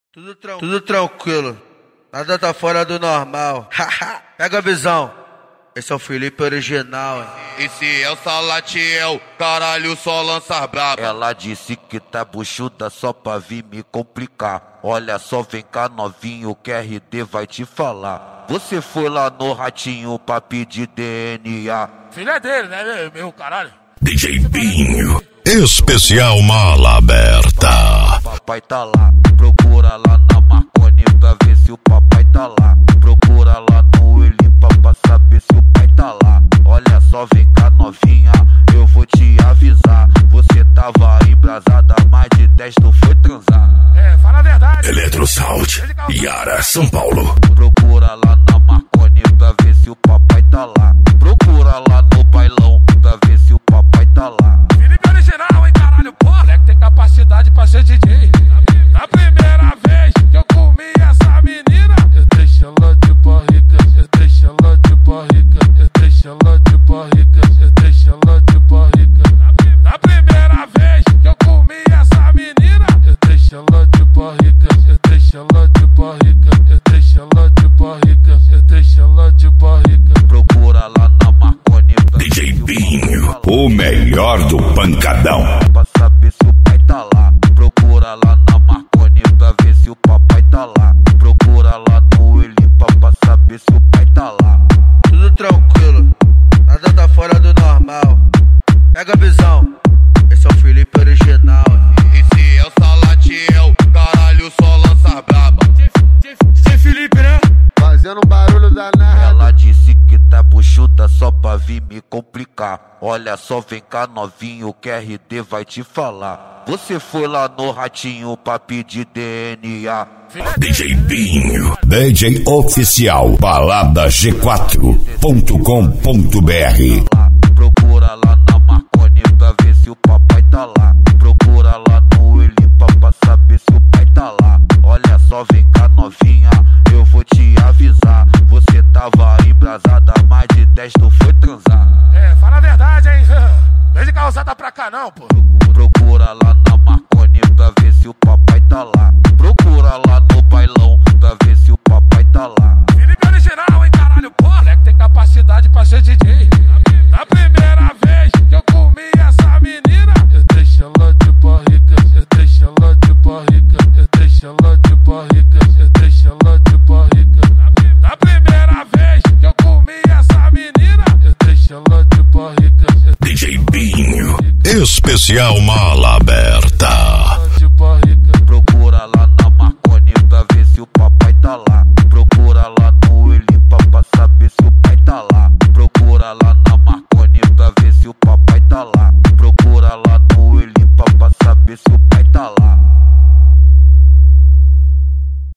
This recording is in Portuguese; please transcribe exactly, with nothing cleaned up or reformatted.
Tudo, tran Tudo tranquilo, nada tá fora do normal. Pega a visão, esse é o Felipe original. Esse é o Salatiel, caralho, só lança braba. Ela disse que tá buchuda só pra vir me complicar. Olha só, vem cá novinho, que R D vai te falar. Você foi lá no Ratinho pra pedir D N A. Filha dele, né, meu caralho? D J Binho, especial mala aberta. Papai tá lá, procura lá na Marconi pra ver se o papai tá lá. Procura lá no Elipa pra saber se o pai tá lá. Olha só, vem cá novinha, eu vou te avisar. Você tava embrasada, mais de dez tu foi transar. É, fala a verdade. Eletrosound, Yara, São Paulo. Procura lá na Marconi pra ver se o papai tá lá. Procura lá no bailão pra ver se o papai tá lá. Felipe original, hein, caralho, porra. Moleque tem capacidade pra ser D J. Na primeira vez que eu comi essa menina, eu deixo ela de barriga, eu deixo ela de barriga, eu deixo ela de barriga, eu deixo ela de barriga. Na primeira vez que eu comi essa menina, eu deixo ela de barriga, eu deixo ela de barriga, eu deixo ela de barriga, eu deixo ela de barriga. Procura lá na Marconi D J Binho, o melhor do pancadão. Pra saber se o pai tá lá. Procura lá na Marconi pra ver se o papai tá lá. Procura lá no Elipa pra saber se o pai tá lá. Tudo tranquilo, nada tá fora do normal. Pega a visão, esse é o Felipe original. Esse é o Salatiel, caralho, só lança braba. Sem Felipe, né? Fazendo um barulho danado. Ela disse que tá buchuda só pra vir me complicar. Olha só, vem cá novinho, que R D vai te falar. Você foi lá no Ratinho pra pedir D N A. D J Binho, D J oficial, balada g quatro ponto com ponto b r. Procura lá na Marconi pra ver se o papai tá lá. Procura lá no Elipa pra saber se o pai tá lá. Olha só, vem cá novinha, eu vou te avisar. Você tava embrasada, mais de dez tu foi transar. É, fala a verdade, hein? Vem de calçada pra cá não, pô. Procura lá na Marconi pra ver se o papai tá lá. Procura lá no bailão pra ver se o papai tá lá. Felipe original, hein, caralho, porra. Moleque tem capacidade pra ser D J. Na primeira vez que eu comi essa menina, eu deixo ela de barriga, eu deixo ela de barriga, eu deixo ela de barriga, eu deixo ela de barriga. Na primeira vez que eu comi essa menina, eu deixo ela de barriga. D J Binho, especial mala aberta. De barriga. Procura lá na Marconi pra ver se o papai tá lá. Procura lá no Elipa pra saber se o pai tá lá. Procura lá na Marconi pra ver se o papai tá lá. Procura lá no Elipa pra saber se o pai tá lá.